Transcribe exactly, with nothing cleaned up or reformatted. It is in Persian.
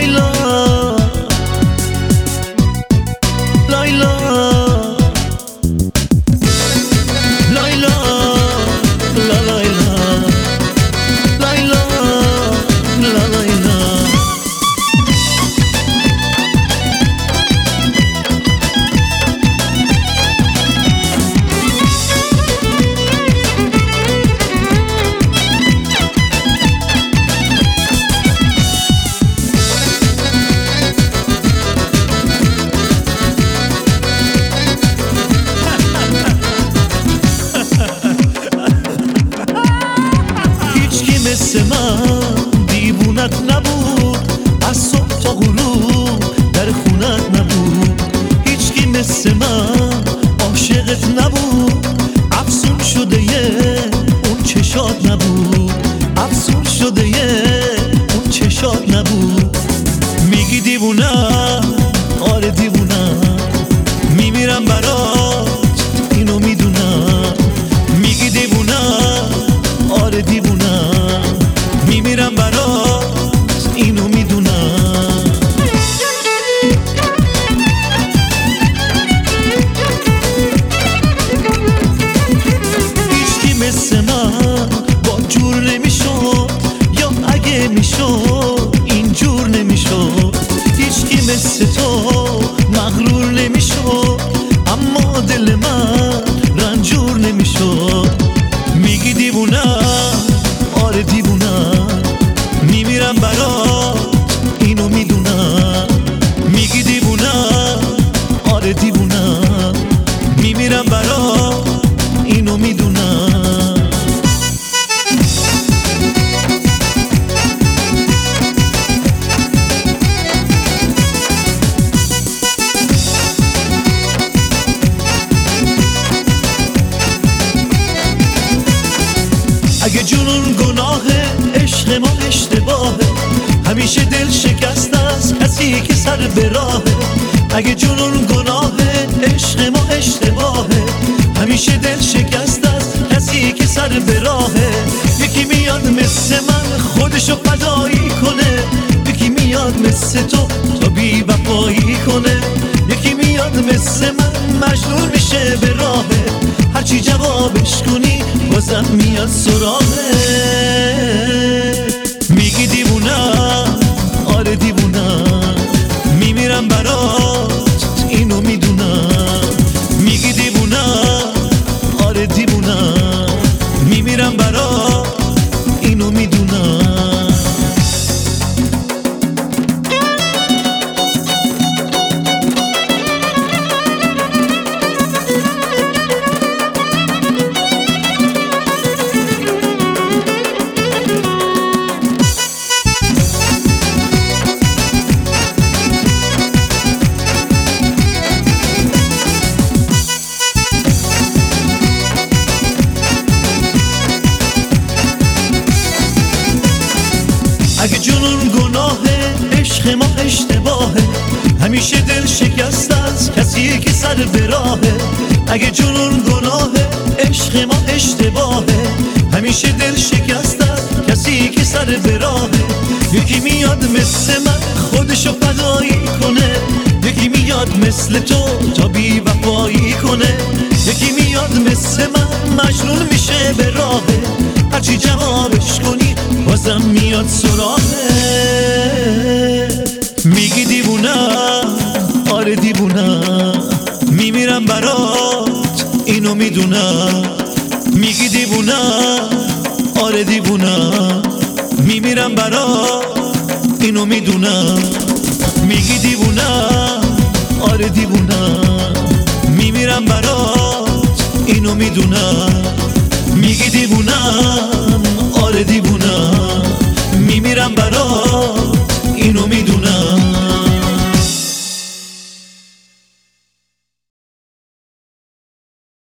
لایلا لایلا لایلا لا لایلا لایلا لا لایلا مثل من دیوونت نبود، از صبح تا غروب در خونت نبود. هیچکی مثل من عاشقت نبود، افسون شده یه اون چشات نبود، افسون شده یه اون چشات نبود. میگی دیوونم، آره دیوونم، میمیرم برات اینو میدونم. میگی دیوونم، آره دیوونم، میمیرم برات اینو میدونم. هیچکی مثل من با جور نمیشد، یا اگه میشد اینجور نمیشد. هیچکی مثل تو مغرور نمیشد، اما دل من رنجور نمیشد. میگی دیوونم، آره دیوونم، میمیرم برات اینو میدونم. میگی دیوونم، آره دیوونم، میمیرم برات اینو میدونم. اگه جنون گناهه، عشق ما اشتباهه، همیشه دل شکست از کسی که سر به راهه. اگه جنون گناهه، عشق ما اشتباهه، همیشه دل شکست از کسی که سر به راهه. یکی میاد مثل من خودشو فدایی کنه، یکی میاد مثل تو تا بی وفایی کنه. یکی میاد مثل من مجنون میشه به راهه، هرچی جوابش کنی بازم میاد سراغه. میگی دیوونم، آره دیوونم، میمیرم برات اینو میدونم. میگی دیوونم، آره دیوونم، میمیرم برات اینو میدونم. اگه جنون گناهه، عشق ما اشتباهه، همیشه دل شکست از کسی که سر به راهه. اگه جنون گناهه، عشق ما اشتباهه، همیشه دل شکست از کسی که سر به راهه. یکی میاد مثل من خودشو فدایی کنه، یکی میاد مثل تو تا بی وفایی کنه. یکی میاد مثل من مجنون میشه به راهه، هرچی جوابش کنی بازم میاد سراغه. میگی دیوونم، آره دیوونم، میمیرم برات اینو میدونم. میگی دیوونم، آره دیوونم، میمیرم برات اینو میدونم. میگی دیوونم، آره دیوونم، میمیرم برات اینو میدونم. میگی دیوونم، آره دیوونم.